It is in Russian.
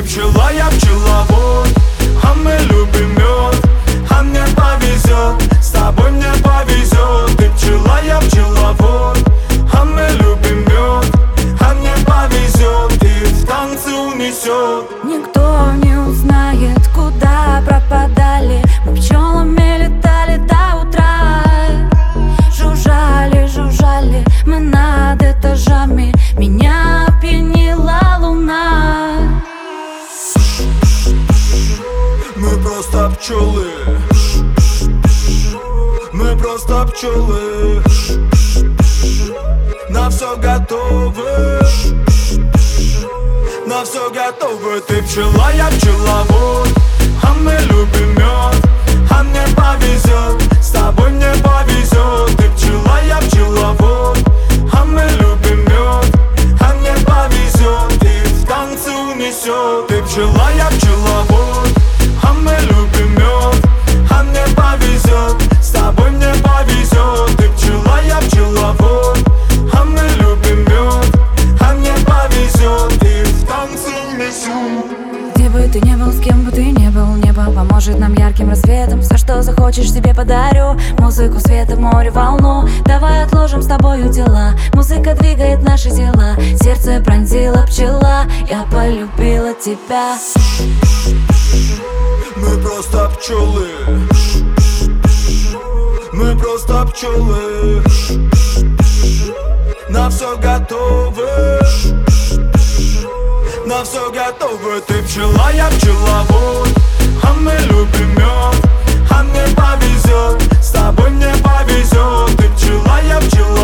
пчела, я пчеловод, а мы любим мед, а мне повезет, с тобой мне повезет. Ты пчела, я пчеловод, а мы любим мед, а мне повезет, и в танцы унесет. Никто не узнает, куда пропадали. Мы пчелами летали до утра. Жужжали, жужжали мы над этажами. Меня опьянила луна. Мы просто пчелы, мы просто пчелы, на все готовы, на все готовы. Ты пчела, я пчеловод, а мы любим мед, а мне повезет, с тобой мне повезет. Ты пчела, я пчеловод, а мы любим мед, а мне повезет, и в танцы унесет. Ты пчела, я пчеловод, а мы любим мед, а мне повезет, с тобой мне повезет. Ты пчела, я пчеловод, а мы любим мед, а мне повезет, и в танцы унесет. Где бы ты не был, с кем бы ты не был, небо поможет нам ярким рассветом. Все, что захочешь, себе подарю. Музыку, света, море, волну. Давай отложим с тобою дела. Музыка двигает наши тела. Сердце пронзила пчела. Я полюбила тебя. Мы просто пчелы, мы просто пчелы, на все готовы, на все готовы. Ты пчела, я пчеловод, а мы любим мед, а мне повезет, с тобой мне повезет. Ты пчела, я пчеловод,